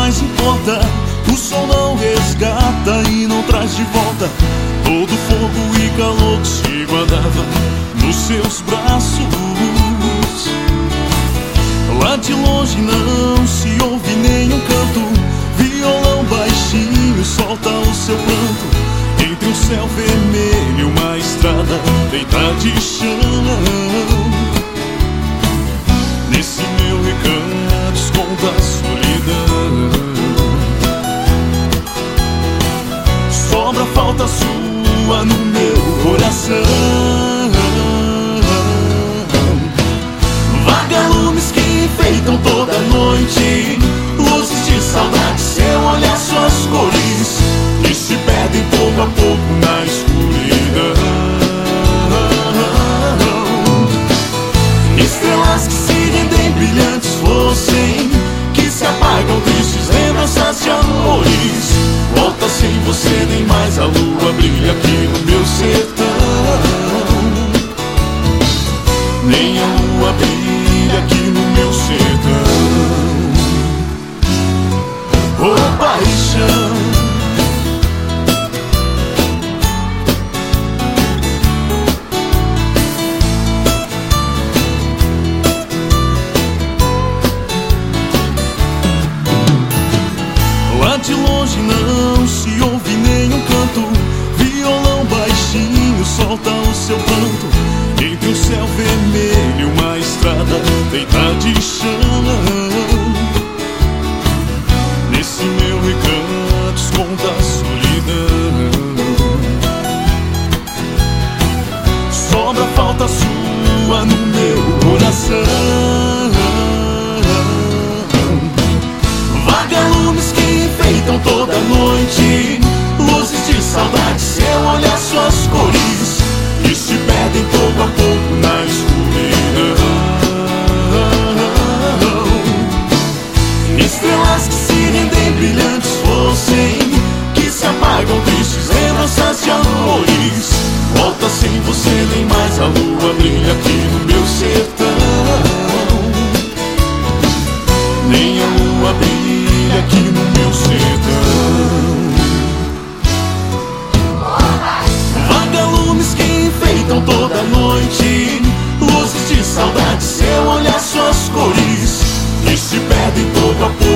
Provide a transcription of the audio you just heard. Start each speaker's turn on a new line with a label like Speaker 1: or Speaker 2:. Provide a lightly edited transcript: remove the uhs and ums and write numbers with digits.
Speaker 1: mais importa. O sol não resgata e não traz de volta todo o fogo e calor que se guardava nos seus braços. Lá de longe não se ouve nenhum canto, violão baixinho solta o seu pranto. Entre um céu vermelho, uma estrada feita de chão. Nesse meu recanto esconda a solidão. Sobra falta sua no meu coração. Vagalumes que enfeitam toda noite, luzes de saudade, seu olhar, suas cores, que se perdem pouco a pouco na escuridão. Estrelas que se rendem brilhantes fossem, que se apagam tristes lembranças de amores. Volta sem você, nem mais a lua brilha aqui no meu sertão. Nem a lua brilha aqui no meu sertão. Oh, paixão. Lá de longe não se ouve nenhum canto, violão baixinho solta o seu pranto. Entre um céu vermelho, uma estrada feita de chão. Nesse meu recanto esconda a solidão. Sobra falta sua no meu coração. Vagalumes que enfeitam toda noite, luzes de saudade, seu olhar, suas cores, que se perdem pouco a pouco na escuridão. Estrelas que se rendem brilhantes fossem, que se apagam tristes lembranças de amores. Volta sem você, nem mais a lua brilha aqui no meu sertão. Nem a lua brilha aqui no meu sertão. Vagalumes que enfeitam toda noite, luzes de saudade, seu olhar, suas cores, que se perdem pouco a pouco